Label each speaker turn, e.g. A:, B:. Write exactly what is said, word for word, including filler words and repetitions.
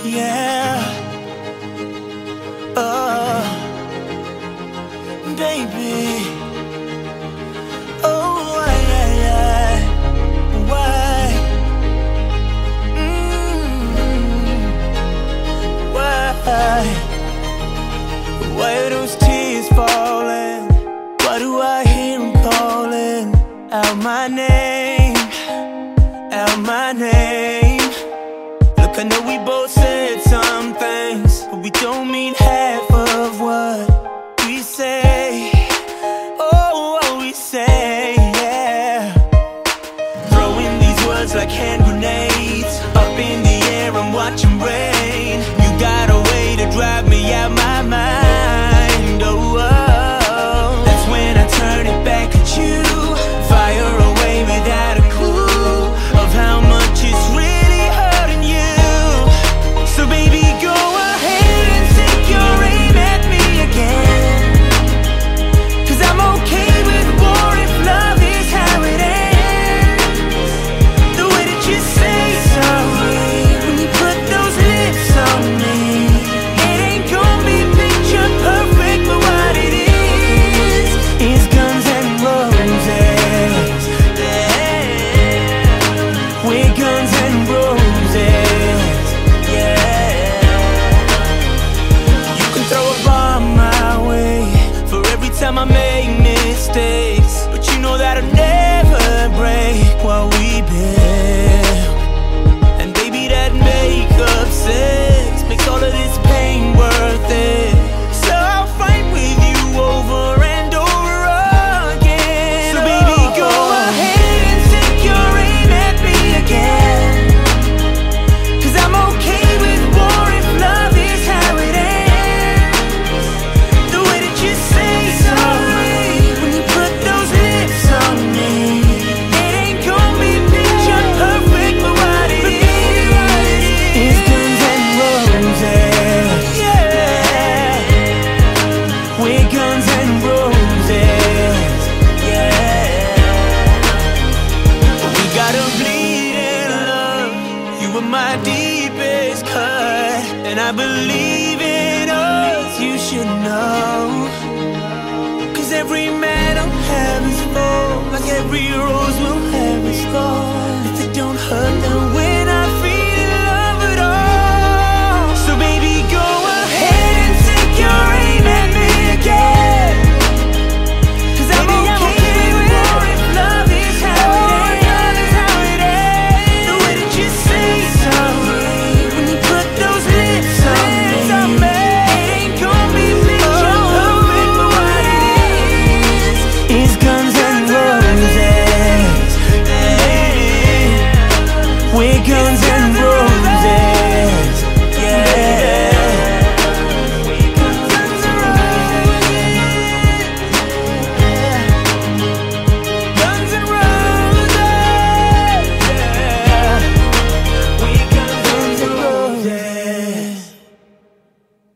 A: yeah. Oh, baby. Oh, why, yeah, yeah. Why? Mm, why? Why are those tears falling? Why do I hear them calling out my name? Out my name. Look, I know we both said some things, but we don't mean half of what we say. Oh, what we say, yeah. Throwing these words like hand grenades up in the air, I'm watching rain. You got a way to drive me out my mind. Oh, oh. That's when I turn it back at you. Fire away without a clue of how much it's really hurting you. So baby, go ahead and take your aim at me again, 'cause I'm okay with war if love is how it ends. The way that you say sorry when you put those lips on me, it ain't gonna be picture perfect, but what it is is guns and roses. Yeah, we're guns and roses. Yeah, you can throw a bomb my way for every time I make mistakes, but you know that I'll never break what we built. And baby, that makeup sex makes all of this pain worth it. So I'll fight with you over and over again. So baby, go ahead and take your aim at me again, 'cause I'm okay with war if love is how it ends. The way that you say sorry when you put those lips on me, it ain't gonna be picture perfect, but what it is is guns and roses. Yeah, we're guns and roses. Yeah, we gotta bleed in love. You were my deepest cut, and I believe in us, you should know. 'Cause every man will have his fall, like every rose will have its thorn. If it don't hurt, then we're